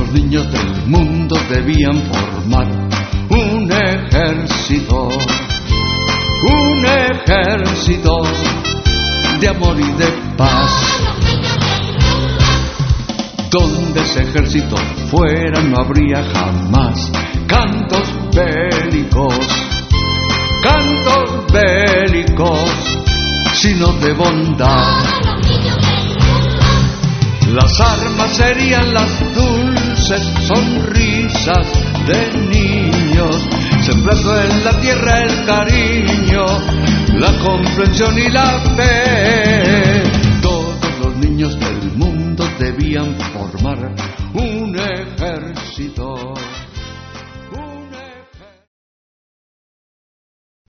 los niños del mundo debían formar un ejército de amor y de paz. Donde ese ejército fuera no habría jamás cantos bélicos, sino de bondad. Las armas serían las dulces sonrisas de niños, sembrando en la tierra el cariño, la comprensión y la fe. Todos los niños del mundo debían formar un ejército